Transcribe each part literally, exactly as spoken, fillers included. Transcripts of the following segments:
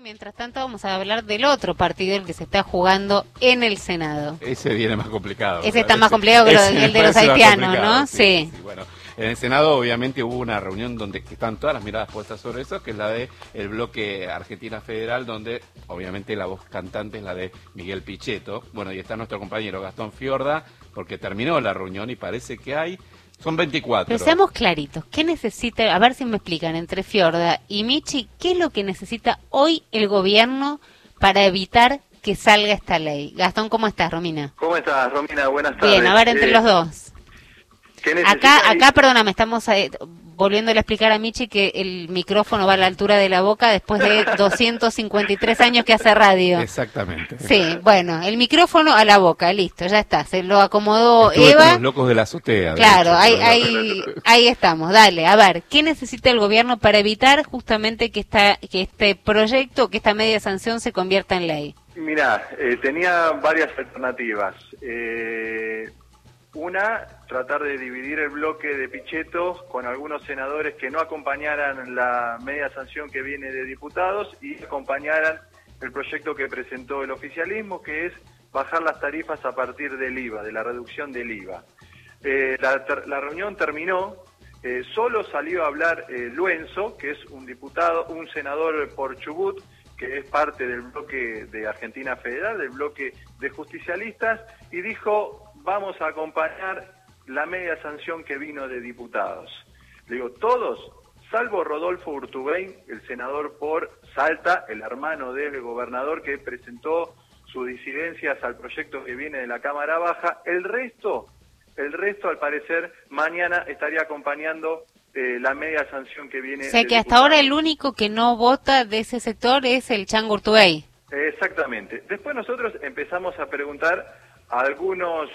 mientras tanto vamos a hablar del otro partido, el que se está jugando en el Senado. Ese viene más complicado. Ese está más complicado que lo, el de los haitianos, ¿no? Sí, sí. sí. Bueno, en el Senado obviamente hubo una reunión donde están todas las miradas puestas sobre eso, que es la de el bloque Argentina Federal, donde obviamente la voz cantante es la de Miguel Pichetto. Bueno, y está nuestro compañero Gastón Fiorda, porque terminó la reunión y parece que hay... Son veinticuatro. Pero seamos claritos, ¿qué necesita? A ver si me explican, entre Fiorda y Michi, ¿qué es lo que necesita hoy el gobierno para evitar que salga esta ley? Gastón, ¿cómo estás, Romina? ¿Cómo estás, Romina? Buenas tardes. Bien, a ver, entre eh, los dos. Acá, acá, perdóname, estamos eh, volviéndole a explicar a Michi que el micrófono va a la altura de la boca después de doscientos cincuenta y tres años que hace radio. Exactamente. Sí, bueno, el micrófono a la boca, listo, ya está, se lo acomodó Estuve Eva. Con los locos de la azotea. Claro, ahí, ahí, ahí estamos, dale, a ver, ¿qué necesita el gobierno para evitar justamente que, esta, que este proyecto, que esta media sanción se convierta en ley? Mirá, eh, tenía varias alternativas. Eh... Una, tratar de dividir el bloque de Pichetto con algunos senadores que no acompañaran la media sanción que viene de diputados y acompañaran el proyecto que presentó el oficialismo, que es bajar las tarifas a partir del I V A, de la reducción del I V A. Eh, la, la reunión terminó, eh, solo salió a hablar eh, Luenzo, que es un diputado, un senador por Chubut, que es parte del bloque de Argentina Federal, del bloque de justicialistas, y dijo... vamos a acompañar la media sanción que vino de diputados. Le digo, todos, salvo Rodolfo Urtubey, el senador por Salta, el hermano del gobernador que presentó sus disidencias al proyecto que viene de la Cámara Baja, el resto, el resto al parecer mañana estaría acompañando eh, la media sanción que viene. O sea de que hasta diputados. ahora el único que no vota de ese sector es el Chango Urtubey. Exactamente. Después nosotros empezamos a preguntar a algunos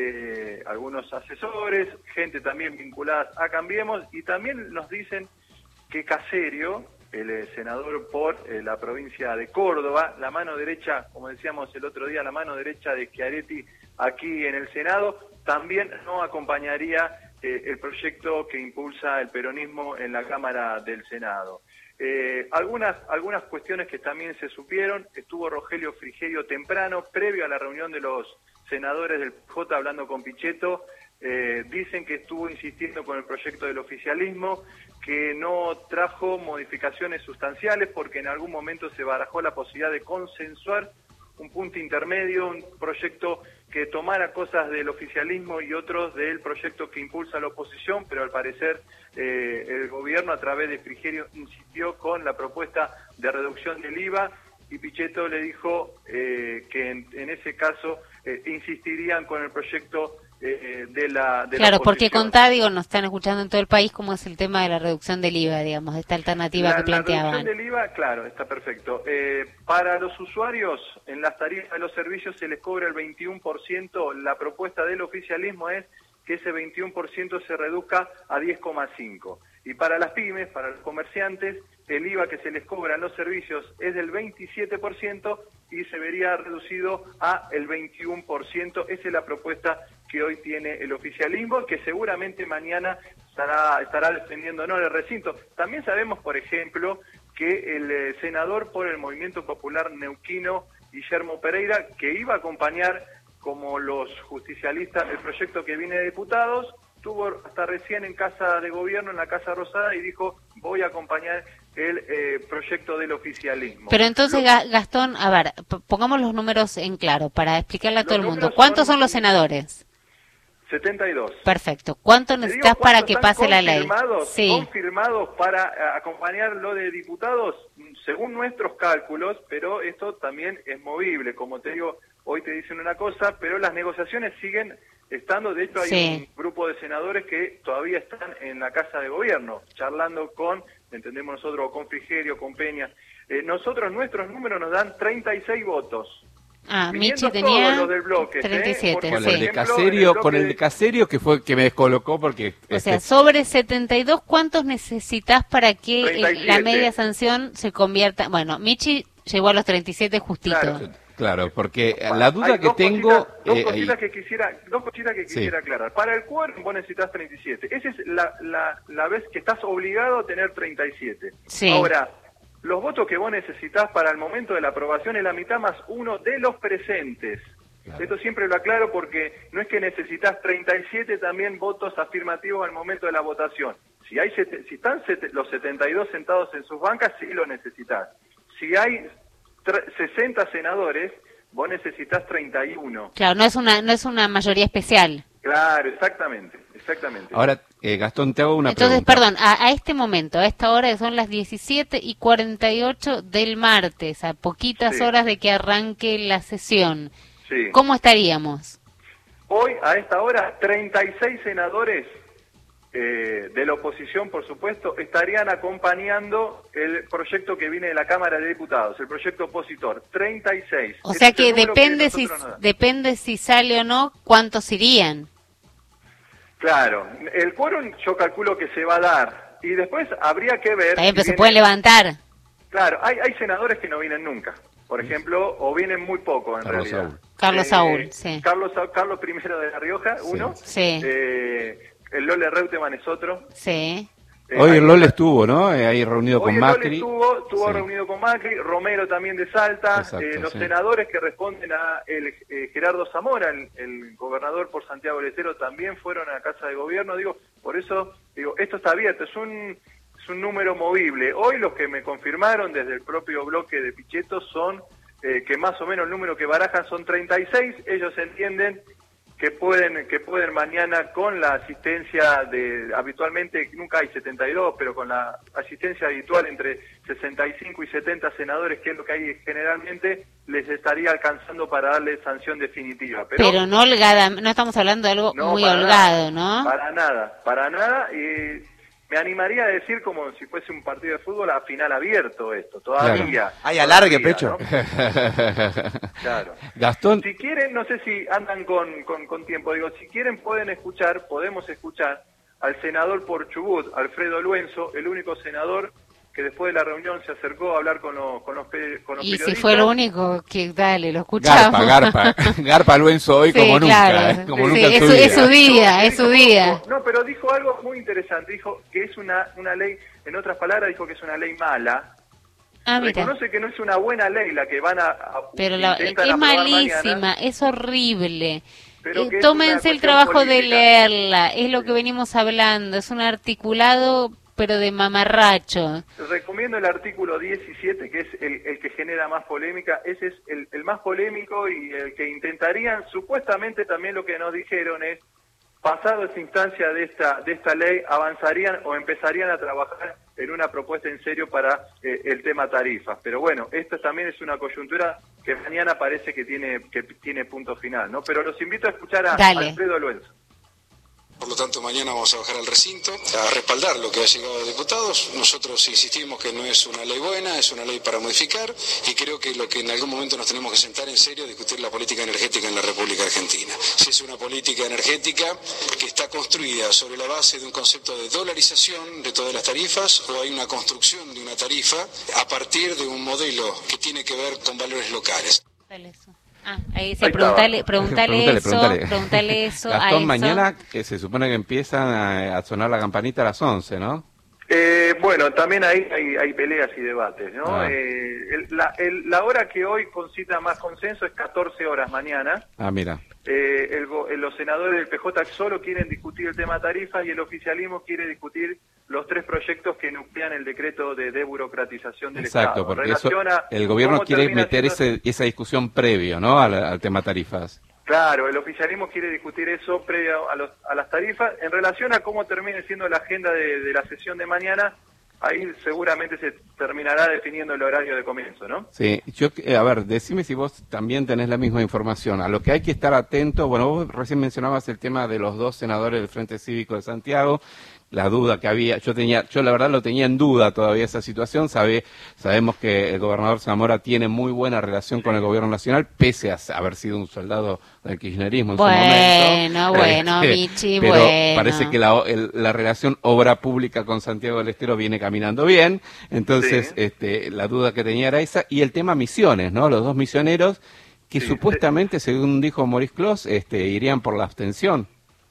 eh, algunos asesores, gente también vinculada a Cambiemos, y también nos dicen que Caserio, el eh, senador por eh, la provincia de Córdoba, la mano derecha, como decíamos el otro día, la mano derecha de Schiaretti aquí en el Senado, también no acompañaría eh, el proyecto que impulsa el peronismo en la Cámara del Senado. Eh, algunas algunas cuestiones que también se supieron, estuvo Rogelio Frigerio temprano, previo a la reunión de los senadores del P J hablando con Pichetto, eh, dicen que estuvo insistiendo con el proyecto del oficialismo, que no trajo modificaciones sustanciales porque en algún momento se barajó la posibilidad de consensuar un punto intermedio, un proyecto que tomara cosas del oficialismo y otros del proyecto que impulsa la oposición, pero al parecer eh, el gobierno a través de Frigerio insistió con la propuesta de reducción del I V A y Pichetto le dijo eh, que en, en ese caso eh, insistirían con el proyecto eh, de la de Claro, la porque contá, digo, nos están escuchando en todo el país cómo es el tema de la reducción del I V A, digamos, de esta alternativa la, que planteaban. La reducción del I V A, claro, está perfecto. Eh, para los usuarios, en las tarifas de los servicios se les cobra el veintiuno por ciento, la propuesta del oficialismo es que ese veintiuno por ciento se reduzca a diez coma cinco por ciento. Y para las pymes, para los comerciantes, el I V A que se les cobra en los servicios es del veintisiete por ciento y se vería reducido a el veintiuno por ciento. Esa es la propuesta que hoy tiene el oficialismo, que seguramente mañana estará, estará defendiendo no el recinto. También sabemos, por ejemplo, que el eh, senador por el Movimiento Popular Neuquino, Guillermo Pereira, que iba a acompañar como los justicialistas el proyecto que viene de diputados, estuvo hasta recién en Casa de Gobierno, en la Casa Rosada, y dijo, voy a acompañar el eh, proyecto del oficialismo. Pero entonces, Lo... Gastón, a ver, pongamos los números en claro para explicarle a todo el mundo. ¿Cuántos son, son los senadores? setenta y dos. Perfecto. ¿Cuánto necesitas para que pase la ley? Sí. Confirmados para acompañar lo de diputados, según nuestros cálculos, pero esto también es movible. Como te digo, hoy te dicen una cosa, pero las negociaciones siguen estando. De hecho, hay sí. un grupo de senadores que todavía están en la Casa de Gobierno, charlando con, entendemos nosotros, con Frigerio, con Peña. Eh, nosotros, nuestros números nos dan treinta y seis votos. Ah, Michi tenía bloque, treinta y siete, ¿eh? Con sí. el de Caserio, el con el de Caserio que fue que me descolocó porque... O este... sea, sobre setenta y dos, ¿cuántos necesitas para que el, la media sanción se convierta? Bueno, Michi llegó a los treinta y siete justito. Claro, claro, porque la duda Hay que dos tengo... Cositas, dos, eh, cositas eh, que quisiera, dos cositas que quisiera sí. aclarar. Para el quórum vos necesitas treinta y siete. Esa es la, la, la vez que estás obligado a tener treinta y siete. Sí. Ahora, los votos que vos necesitás para el momento de la aprobación es la mitad más uno de los presentes. Claro. Esto siempre lo aclaro porque no es que necesitas treinta y siete también votos afirmativos al momento de la votación. Si hay si están los setenta y dos sentados en sus bancas, sí lo necesitas. Si hay sesenta senadores, vos necesitas treinta y uno. Claro, no es una no es una mayoría especial. Claro, exactamente, exactamente. Ahora, eh, Gastón, te hago una Entonces, pregunta. perdón, a, a este momento, a esta hora son las diecisiete y cuarenta y ocho del martes, a poquitas sí. horas de que arranque la sesión. Sí. ¿Cómo estaríamos? Hoy, a esta hora, treinta y seis senadores eh, de la oposición, por supuesto, estarían acompañando el proyecto que viene de la Cámara de Diputados, el proyecto opositor, treinta y seis. O sea que depende que si nos depende si sale o no, cuántos irían. Claro, el quórum yo calculo que se va a dar, y después habría que ver... También, pero si se pueden levantar. Claro, hay, hay senadores que no vienen nunca, por ejemplo, o vienen muy poco en Carlos realidad. Saúl. Carlos Eh, Saúl, sí. Carlos, Carlos primero de La Rioja, uno. Sí. Eh, el Lole Reutemann es otro. Sí. Eh, Hoy el ahí- Lole estuvo, ¿no? Eh, ahí reunido Hoy con el Lole Macri. estuvo, estuvo Sí. reunido con Macri, Romero también de Salta, Exacto, eh, los sí. senadores que responden a el, eh, Gerardo Zamora, el, el gobernador por Santiago del Estero, también fueron a la Casa de Gobierno. Digo, por eso, digo, esto está abierto, es un, es un número movible. Hoy los que me confirmaron desde el propio bloque de Pichetto son eh, que más o menos el número que barajan son treinta y seis, ellos entienden que pueden que pueden mañana con la asistencia de, habitualmente nunca hay setenta y dos, pero con la asistencia habitual entre sesenta y cinco y setenta senadores, que es lo que hay generalmente, les estaría alcanzando para darle sanción definitiva. Pero, Pero no holgada, no estamos hablando de algo no, muy para holgado, nada, ¿no? Para nada, para nada, y me animaría a decir como si fuese un partido de fútbol a final abierto esto, todavía. Claro. Hay alargue, todavía, Pecho. ¿no? Claro. Gastón, Si quieren, no sé si andan con, con, con tiempo, digo, si quieren pueden escuchar, podemos escuchar al senador por Chubut, Alfredo Luenzo, el único senador que después de la reunión se acercó a hablar con los, con los, pe- con los Y periodistas. si fue lo único, que dale, lo escuchamos. Garpa, Garpa, Garpa Luenzo hoy Sí, como nunca, claro. ¿eh? como Sí, nunca en es su su- vida. es su día, No, es su dijo- día. No, pero dijo algo muy interesante, dijo que es una, una ley, en otras palabras dijo que es una ley mala. Ah, mira. Reconoce que no es una buena ley la que van a, a Pero la, es intentan aprobar malísima, mañana. es horrible. Pero Eh, que es tómense una el trabajo cuestión de política. leerla, es lo que venimos hablando, es un articulado pero de mamarracho. Recomiendo el artículo diecisiete, que es el, el que genera más polémica. Ese es el, el más polémico y el que intentarían, supuestamente también lo que nos dijeron es, pasado esta instancia de esta de esta ley, avanzarían o empezarían a trabajar en una propuesta en serio para eh, el tema tarifas. Pero bueno, esto también es una coyuntura que mañana parece que tiene que tiene punto final, ¿no? Pero los invito a escuchar a Dale. Alfredo Luenzo. Por lo tanto, mañana vamos a bajar al recinto a respaldar lo que ha llegado de diputados. Nosotros insistimos que no es una ley buena, es una ley para modificar, y creo que lo que en algún momento nos tenemos que sentar en serio es discutir la política energética en la República Argentina. Si es una política energética que está construida sobre la base de un concepto de dolarización de todas las tarifas, o hay una construcción de una tarifa a partir de un modelo que tiene que ver con valores locales. Dale eso. Ah, ahí dice, Ahí preguntale, estaba. preguntale, Pregúntale, eso, pregúntale. preguntale eso a Gastón, eso. mañana que se supone que empiezan a, a sonar la campanita a las once, ¿no? Eh, bueno, también hay, hay, hay peleas y debates, ¿no? Ah. Eh, el- la, el- la hora que hoy concita más consenso es catorce horas mañana. Ah, mira. Eh, el go- eh, los senadores del P J solo quieren discutir el tema tarifas y el oficialismo quiere discutir los tres proyectos que nuclean el decreto de desburocratización del Exacto, Estado. porque eso, Relación a el gobierno cómo quiere termina meter siendo- ese, esa discusión previo, ¿no? Al, al tema tarifas. Claro, el oficialismo quiere discutir eso previo a, los, a las tarifas. En relación a cómo termine siendo la agenda de, de la sesión de mañana, ahí seguramente se terminará definiendo el horario de comienzo, ¿no? Sí, yo, eh, a ver, decime si vos también tenés la misma información. A lo que hay que estar atento, bueno, vos recién mencionabas el tema de los dos senadores del Frente Cívico de Santiago, la duda que había, yo tenía, yo la verdad lo tenía en duda todavía esa situación, sabe, sabemos que el gobernador Zamora tiene muy buena relación con el gobierno nacional, pese a haber sido un soldado del kirchnerismo en Bueno, su momento. bueno, Este, Michi, pero bueno. parece que la, el- la relación obra pública con Santiago del Estero viene caminando bien, entonces Sí. este, la duda que tenía era esa, y el tema misiones, ¿no? Los dos misioneros que Sí, supuestamente, según dijo Maurice Clos, este, irían por la abstención.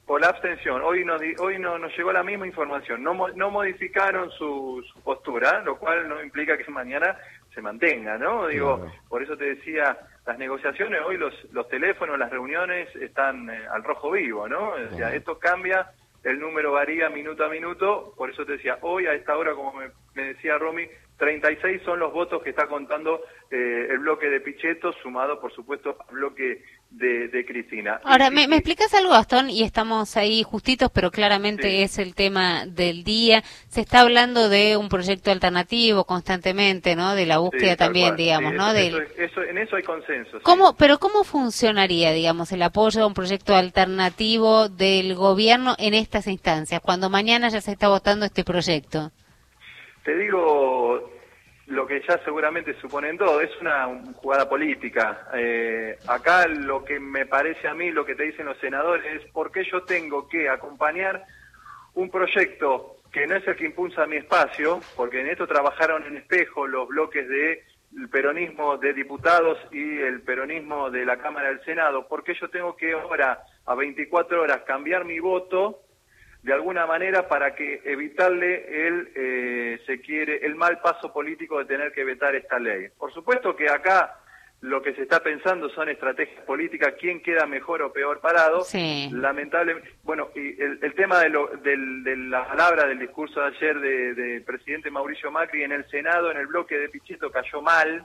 por la abstención. Hoy nos hoy no, nos llegó la misma información. No, no modificaron su, su postura, lo cual no implica que mañana se mantenga, ¿no? Digo, claro. Por eso te decía, las negociaciones, hoy los, los teléfonos, las reuniones están eh, al rojo vivo, ¿no? O sea, esto cambia, el número varía minuto a minuto, por eso te decía, hoy a esta hora, como me, me decía Romy, treinta y seis son los votos que está contando eh, el bloque de Pichetto, sumado, por supuesto, al bloque de, de Cristina. Ahora, y, ¿me, y, ¿me explicas algo, Gastón? Y estamos ahí justitos, pero claramente sí. Es el tema del día. Se está hablando de un proyecto alternativo constantemente, ¿no? De la búsqueda sí, también, cual. digamos, sí, ¿no? Eso, Del... eso, eso, en eso hay consenso. ¿Cómo, sí. Pero ¿cómo funcionaría, digamos, el apoyo a un proyecto alternativo del gobierno en estas instancias, cuando mañana ya se está votando este proyecto? Te digo lo que ya seguramente suponen todos, es una jugada política. Eh, acá lo que me parece a mí, lo que te dicen los senadores, es por qué yo tengo que acompañar un proyecto que no es el que impulsa mi espacio, porque en esto trabajaron en espejo los bloques de el peronismo de diputados y el peronismo de la Cámara del Senado, por qué yo tengo que ahora, a veinticuatro horas, cambiar mi voto de alguna manera para que evitarle el eh, se quiere el mal paso político de tener que vetar esta ley. Por supuesto que acá lo que se está pensando son estrategias políticas, quién queda mejor o peor parado. Sí. Lamentablemente, bueno, y el, el tema de, lo, del, de la palabra del discurso de ayer del de presidente Mauricio Macri en el Senado, en el bloque de Pichetto, cayó mal.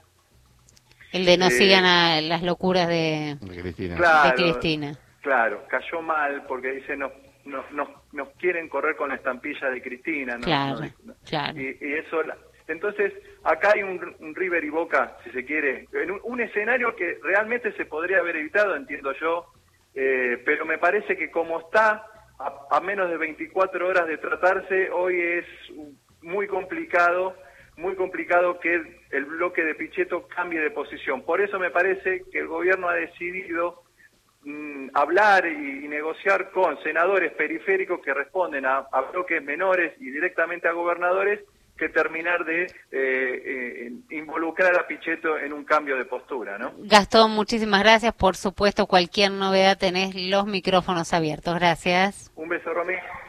El de no eh, sigan a las locuras de, de Cristina. Claro, de Cristina. Claro, cayó mal porque dice no Nos, nos, nos quieren correr con la estampilla de Cristina, ¿no? Claro, no, claro. Y, y eso, entonces, acá hay un, un River y Boca, si se quiere, en un, un escenario que realmente se podría haber evitado, entiendo yo, eh, pero me parece que como está, a, a menos de veinticuatro horas de tratarse, hoy es muy complicado, muy complicado que el, el bloque de Pichetto cambie de posición. Por eso me parece que el gobierno ha decidido hablar y, y negociar con senadores periféricos que responden a, a bloques menores y directamente a gobernadores que terminar de eh, eh, involucrar a Pichetto en un cambio de postura, ¿no? Gastón, muchísimas gracias. Por supuesto, cualquier novedad tenés los micrófonos abiertos. Gracias. Un beso, Romy.